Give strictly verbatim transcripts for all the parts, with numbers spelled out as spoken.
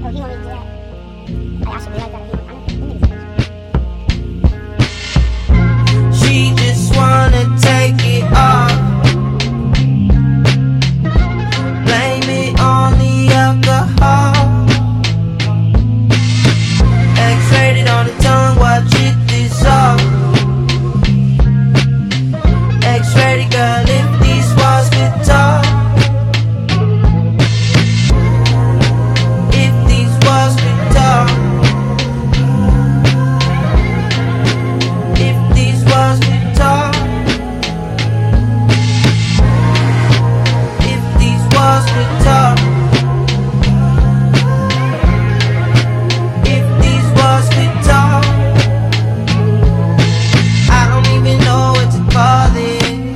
Oh, he want me to do that? Like, I should be like that. She just wanna take it off. Blame it on the alcohol. X-rated on the tongue, watch it dissolve. X-rated, girl, if these walls could talk. If these walls could talk. If these walls could talk. If these walls could talk. If these walls could talk. I don't even know what to call this,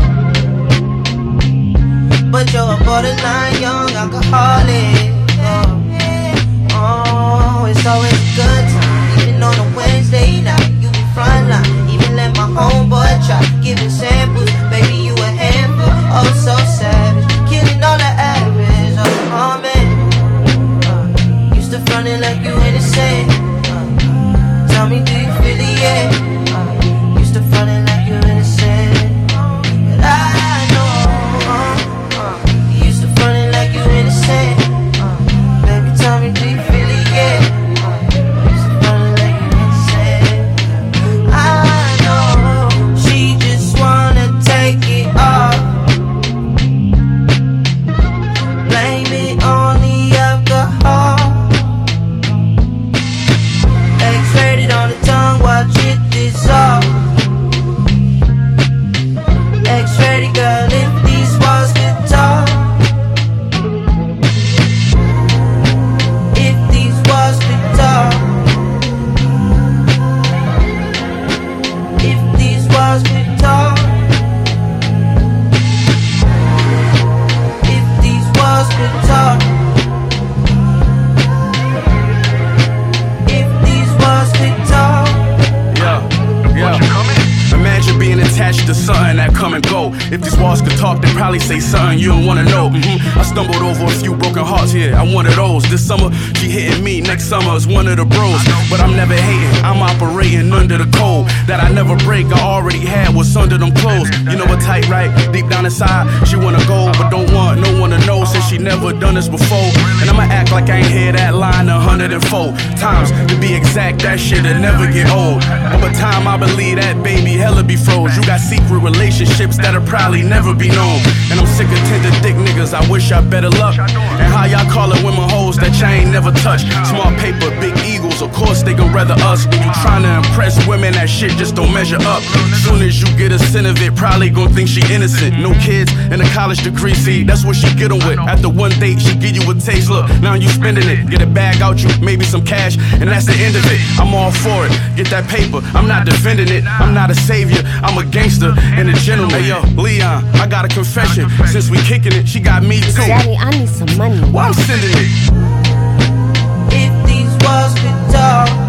but you're a borderline young alcoholic. Oh, oh, it's always a good time, even on a Wednesday night. You be frontline, even let my homeboy try giving samples. Baby, you a handful, oh so savage, killing all the average. Oh, oh man, uh, used to frontin' like you innocent. Uh, tell me, do you feel it yet? Uh, used to frontin' like you innocent, but I know. Uh, uh, you used to frontin' like you innocent. Uh, baby, tell me, do you feel it yet? Uh, used to frontin' like you innocent. I know she just wanna take it off. Blame it on the alcohol. X-rated on the tongue, watch it dissolve. X-rated, girl, if these walls could talk. If these walls could talk. If these walls could talk. If these walls could talk. If these walls could talk. Yeah, yeah. Imagine being attached to something that come and go. If these walls could talk, they'd probably say something you don't wanna know. Mm-hmm. I stumbled over a few broken hearts here. I'm one of those. This summer, she hitting me. Next summer is one of the bros. But I'm never hating. I'm operating under the code that I never break. I already had what's under them clothes. You know what tight, right? Deep down inside, she wanna go, but don't want no one to know since she never done this before. And I'ma act like I ain't hear that line a hundred and four times. To be exact, that shit'll never get old. Over time, I believe that baby hella be froze. You got secret relationships that'll probably never be known. And I'm sick of tender dick niggas, I wish y'all better luck. And how y'all call it women hoes that y'all ain't never touched. Smart paper, big egos, of course they gon' rather us. When you tryna impress women, that shit just don't measure up. Soon as you get a scent of it, probably gon' think she innocent. No kids and a college degree, see, that's what she get 'em with. After one date, she give you a taste, look, now you spending it. Get a bag out you, maybe some cash, and that's the end of it. I'm all for it, get that paper, I'm not defending it. I'm not a savior, I'm a gangster and a gentleman. Hey yo, Leon, I got a confession. Since we kicking it, she got me too. Daddy, I need some money. Well, I'm sending it. If these walls could talk.